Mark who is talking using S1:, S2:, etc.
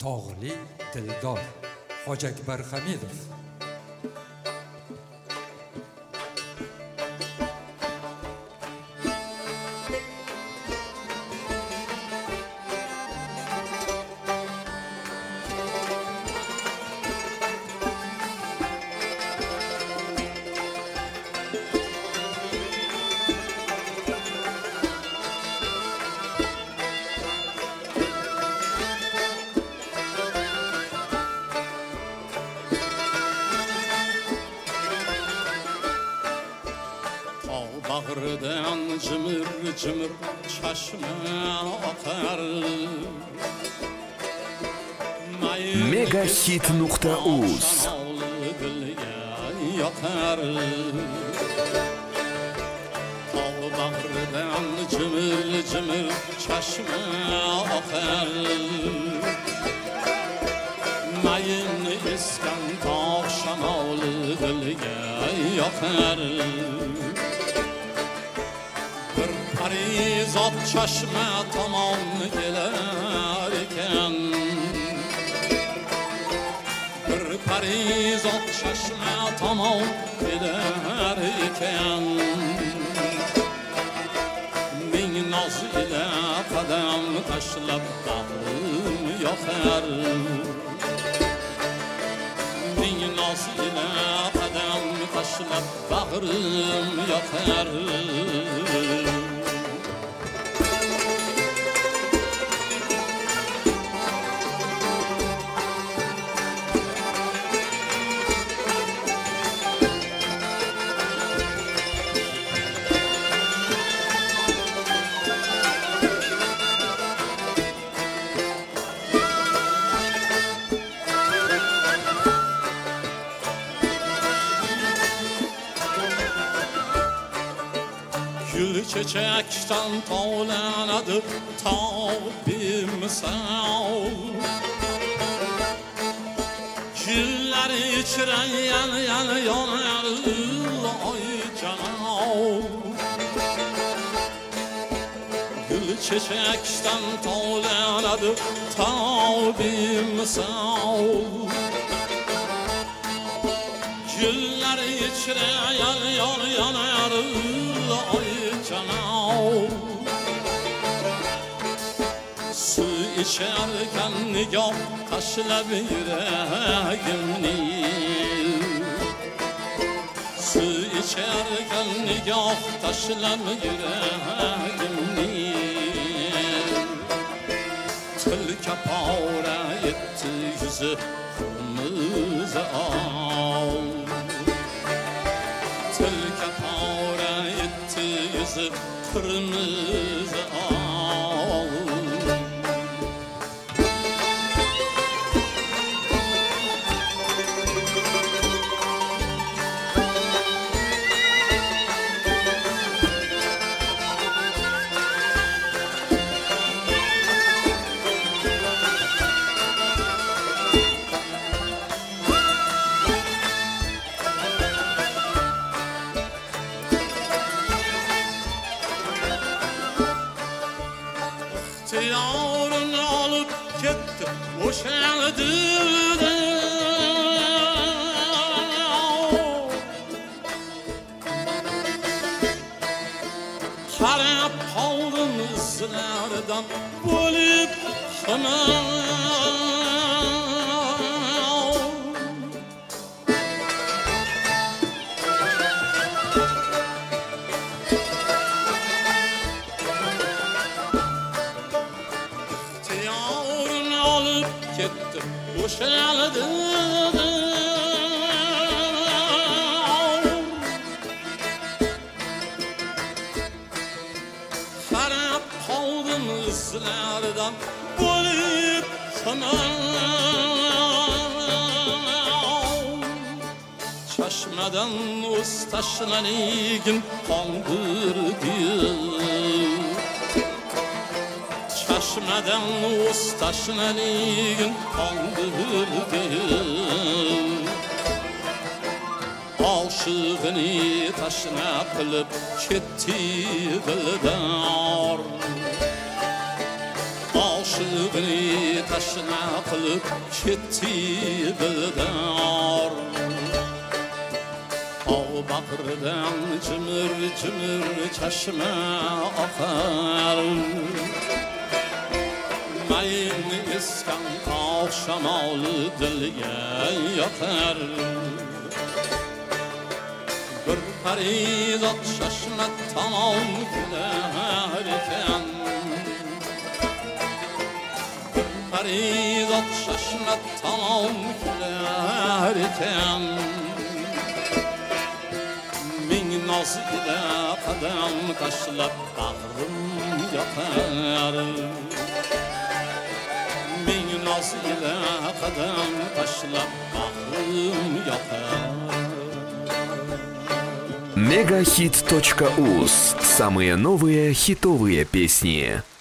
S1: Tog'li dildor Hojiakbar Hamidov.
S2: Bağrıdan cımır cımır çeşme akar.
S3: Megahit.uz
S2: yakar. Bağrıdan cımır cımır çeşme akar. Mayın iskan tağ şamalı gülge yakar. Parizat çeşme tamam gelerken, bir parizat çeşme tamam gelerken, min naz ile kadem taşlap bağrım yakar. Min naz ile kadem taşlap bağrım yakar. Gül çiçekten tavlanadı tabim sağ. Güller içren yanar ay canım. Gül çiçekten tavlanadı tabim sağ. Güller içren yanar ay canım. Su içerken nigah taşlab yüreğimni. Su içerken nigah taşlab yüreğimni. Tilka pare etti yüzü kırmızı al. Tilka pare etti yüzü kırmızı al. İhtiyarını alıp gitti boşandı. Harap kaldım izlerden bulup hemen. Kettim boşaldı. Harap kaldım izlerden bulup hemen. Çeşmeden uz taşlanigin kandırdı. Çeşmeden uz taşlanigin kandırdı. Aşığını taşına kılıp ketti dildar. Aşığını Kalbini taşına kılıp gitti Dildar. Tağ bakırdan cımır cımır çeşme akar. Mayın iskan akşam ağlı dilge yakar. Bir parizat şaşmet tamam gülerken. Bir parizat şaşmet tamam gülerken. Min naz ile kadem taşlap bağrım yakar. Min naz ile kadem taşlap bağrım yakar.
S3: Мегахит.уз. Самые новые хитовые песни.